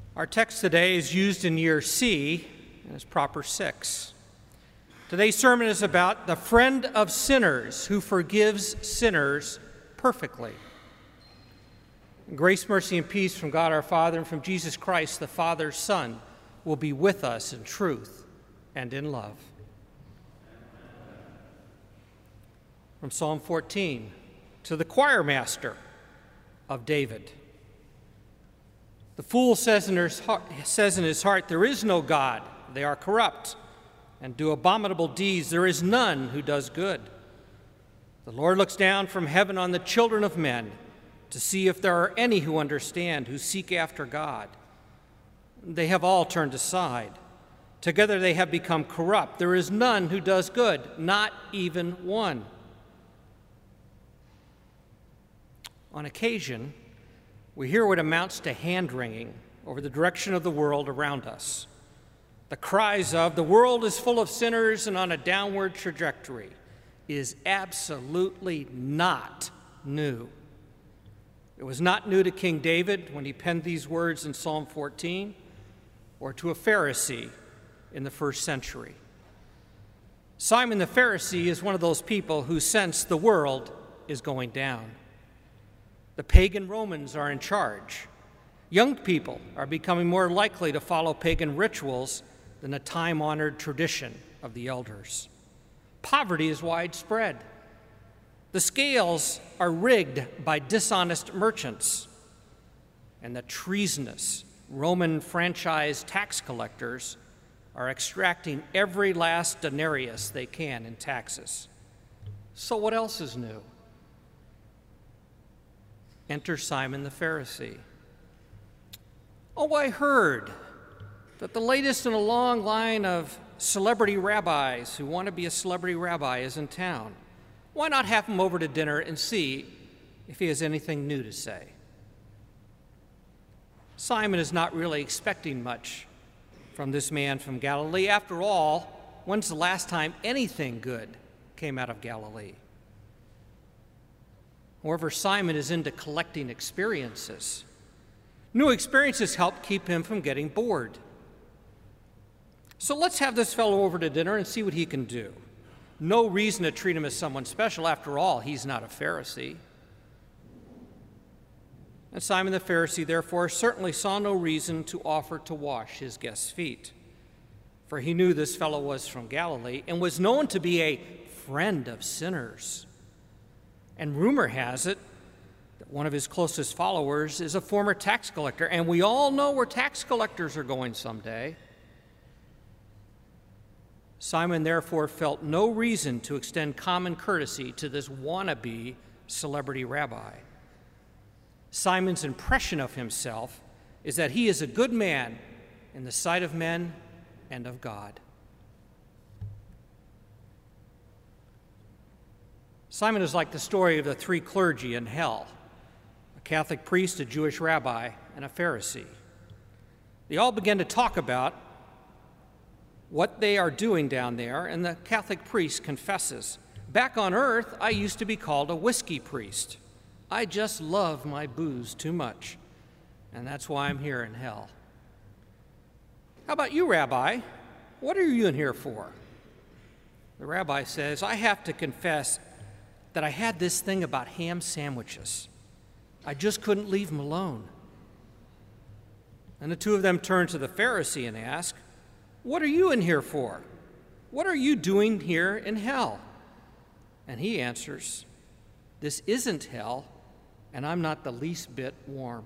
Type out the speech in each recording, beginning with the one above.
Our text today is used in year C and is proper 6. Today's sermon is about the friend of sinners who forgives sinners perfectly. Grace, mercy, and peace from God our Father and from Jesus Christ, the Father's Son, will be with us in truth and in love. From Psalm 14, to the choir master of David. The fool says in his heart, there is no God. They are corrupt and do abominable deeds. There is none who does good. The Lord looks down from heaven on the children of men to see if there are any who understand, who seek after God. They have all turned aside. Together they have become corrupt. There is none who does good, not even one. On occasion, we hear what amounts to hand-wringing over the direction of the world around us. The cries of, "The world is full of sinners and on a downward trajectory," is absolutely not new. It was not new to King David when he penned these words in Psalm 14, or to a Pharisee in the first century. Simon the Pharisee is one of those people who sense the world is going down. The pagan Romans are in charge. Young people are becoming more likely to follow pagan rituals than a time-honored tradition of the elders. Poverty is widespread. The scales are rigged by dishonest merchants, and the treasonous Roman franchise tax collectors are extracting every last denarius they can in taxes. So what else is new? Enter Simon the Pharisee. "Oh, I heard that the latest in a long line of celebrity rabbis who want to be a celebrity rabbi is in town. Why not have him over to dinner and see if he has anything new to say?" Simon is not really expecting much from this man from Galilee. After all, when's the last time anything good came out of Galilee? However, Simon is into collecting experiences. New experiences help keep him from getting bored. So let's have this fellow over to dinner and see what he can do. No reason to treat him as someone special. After all, he's not a Pharisee. And Simon the Pharisee, therefore, certainly saw no reason to offer to wash his guest's feet, for he knew this fellow was from Galilee and was known to be a friend of sinners. And rumor has it that one of his closest followers is a former tax collector, and we all know where tax collectors are going someday. Simon therefore felt no reason to extend common courtesy to this wannabe celebrity rabbi. Simon's impression of himself is that he is a good man in the sight of men and of God. Simon is like the story of the three clergy in hell: a Catholic priest, a Jewish rabbi, and a Pharisee. They all begin to talk about what they are doing down there, and the Catholic priest confesses, "Back on earth, I used to be called a whiskey priest. I just love my booze too much, and that's why I'm here in hell." "How about you, Rabbi? What are you in here for?" The rabbi says, "I have to confess that I had this thing about ham sandwiches. I just couldn't leave them alone." And the two of them turn to the Pharisee and ask, "What are you in here for? What are you doing here in hell?" And he answers, "This isn't hell, and I'm not the least bit warm."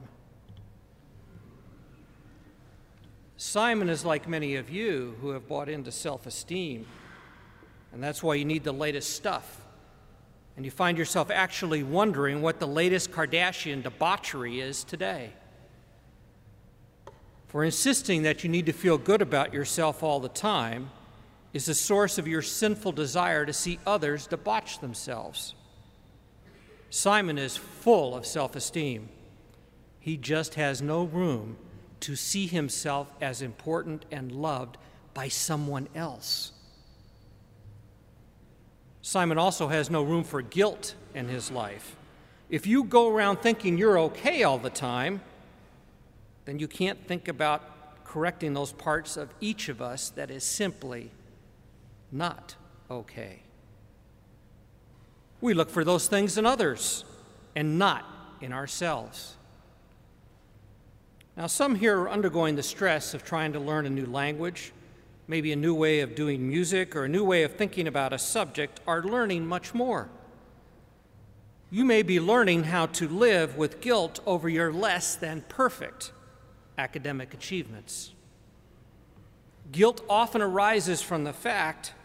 Simon is like many of you who have bought into self-esteem, and that's why you need the latest stuff. And you find yourself actually wondering what the latest Kardashian debauchery is today. For insisting that you need to feel good about yourself all the time is the source of your sinful desire to see others debauch themselves. Simon is full of self-esteem. He just has no room to see himself as important and loved by someone else. Simon also has no room for guilt in his life. If you go around thinking you're okay all the time, then you can't think about correcting those parts of each of us that is simply not okay. We look for those things in others and not in ourselves. Now, some here are undergoing the stress of trying to learn a new language, maybe a new way of doing music or a new way of thinking about a subject, are learning much more. You may be learning how to live with guilt over your less than perfect academic achievements. Guilt often arises from the fact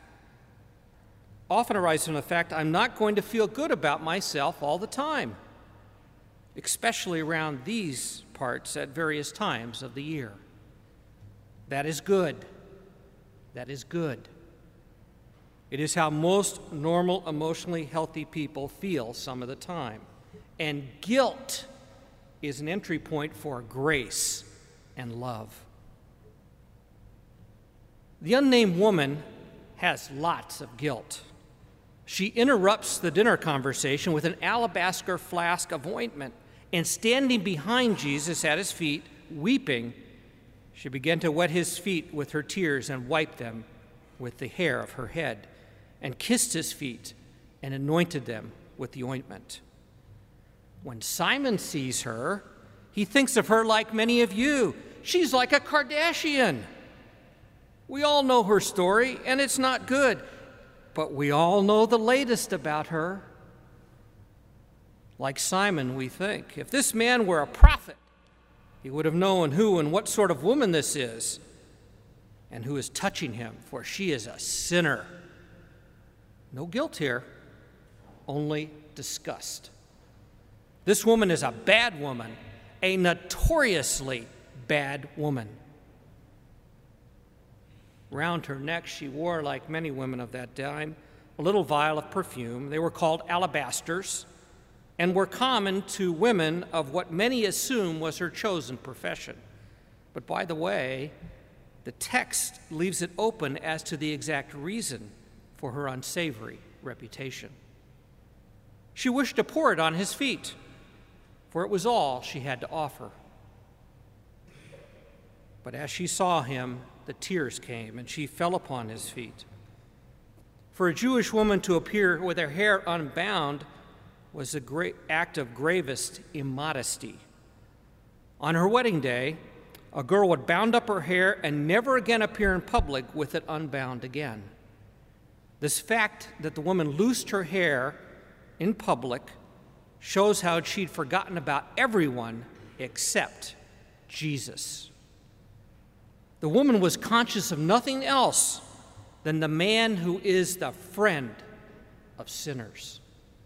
I'm not going to feel good about myself all the time, especially around these parts at various times of the year. That is good. That is good. It is how most normal, emotionally healthy people feel some of the time. And guilt is an entry point for grace and love. The unnamed woman has lots of guilt. She interrupts the dinner conversation with an alabaster flask of ointment, and standing behind Jesus at his feet, weeping, she began to wet his feet with her tears and wipe them with the hair of her head, and kissed his feet and anointed them with the ointment. When Simon sees her, he thinks of her like many of you. She's like a Kardashian. We all know her story, and it's not good, but we all know the latest about her. Like Simon, we think, if this man were a prophet, he would have known who and what sort of woman this is and who is touching him, for she is a sinner. No guilt here, only disgust. This woman is a bad woman, a notoriously bad woman. Round her neck, she wore, like many women of that time, a little vial of perfume. They were called alabasters and were common to women of what many assume was her chosen profession. But by the way, the text leaves it open as to the exact reason for her unsavory reputation. She wished to pour it on his feet, for it was all she had to offer. But as she saw him, the tears came, and she fell upon his feet. For a Jewish woman to appear with her hair unbound was a great act of gravest immodesty. On her wedding day, a girl would bound up her hair and never again appear in public with it unbound again. This fact that the woman loosed her hair in public shows how she'd forgotten about everyone except Jesus. The woman was conscious of nothing else than the man who is the friend of sinners.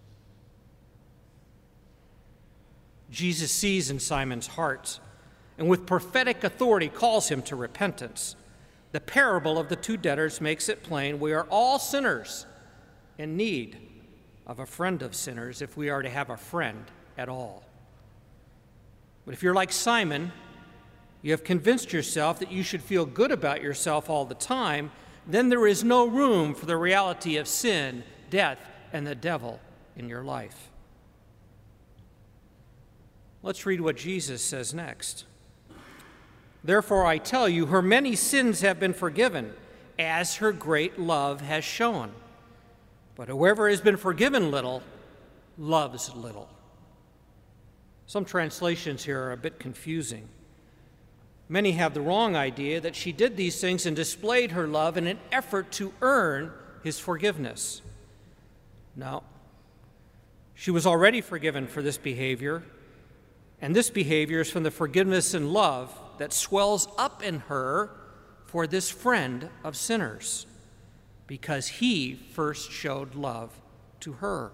Jesus sees in Simon's heart and with prophetic authority calls him to repentance. The parable of the two debtors makes it plain we are all sinners in need of a friend of sinners if we are to have a friend at all. But if you're like Simon, you have convinced yourself that you should feel good about yourself all the time, then there is no room for the reality of sin, death, and the devil in your life. Let's read what Jesus says next. Therefore, I tell you, her many sins have been forgiven, as her great love has shown. But whoever has been forgiven little, loves little. Some translations here are a bit confusing. Many have the wrong idea that she did these things and displayed her love in an effort to earn his forgiveness. No. She was already forgiven for this behavior, and this behavior is from the forgiveness and love that swells up in her for this friend of sinners, because he first showed love to her.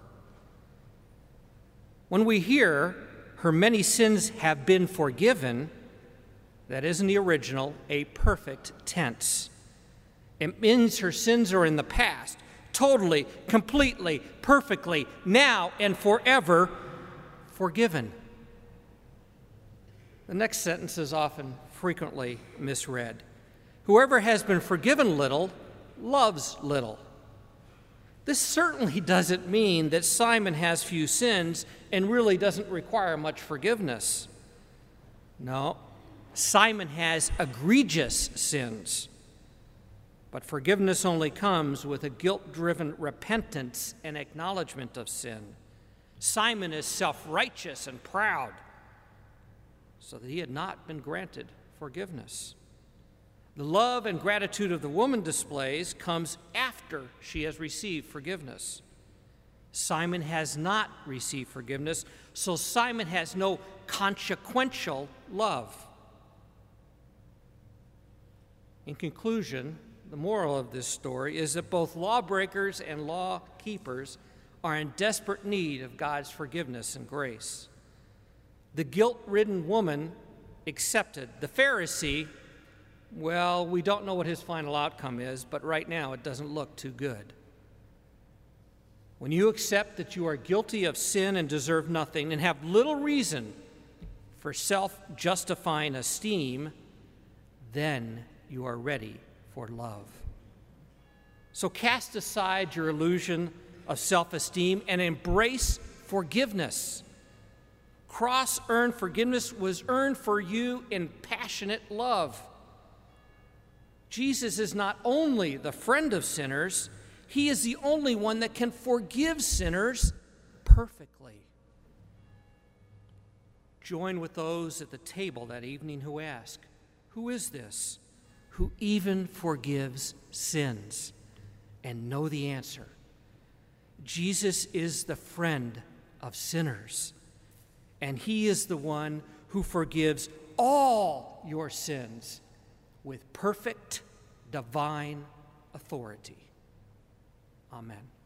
When we hear her many sins have been forgiven, that is in the original a perfect tense. It means her sins are in the past, totally, completely, perfectly, now and forever forgiven. The next sentence is often frequently misread. Whoever has been forgiven little loves little. This certainly doesn't mean that Simon has few sins and really doesn't require much forgiveness. No, Simon has egregious sins, but forgiveness only comes with a guilt-driven repentance and acknowledgement of sin. Simon is self-righteous and proud, so that he had not been granted forgiveness. The love and gratitude of the woman displays comes after she has received forgiveness. Simon has not received forgiveness, so Simon has no consequential love. In conclusion, the moral of this story is that both lawbreakers and law keepers are in desperate need of God's forgiveness and grace. The guilt-ridden woman accepted. The Pharisee, well, we don't know what his final outcome is, but right now it doesn't look too good. When you accept that you are guilty of sin and deserve nothing and have little reason for self-justifying esteem, then you are ready for love. So cast aside your illusion of self-esteem and embrace forgiveness. Cross-earned forgiveness was earned for you in passionate love. Jesus is not only the friend of sinners, he is the only one that can forgive sinners perfectly. Join with those at the table that evening who ask, "Who is this who even forgives sins?" And know the answer. Jesus is the friend of sinners, and he is the one who forgives all your sins with perfect divine authority. Amen.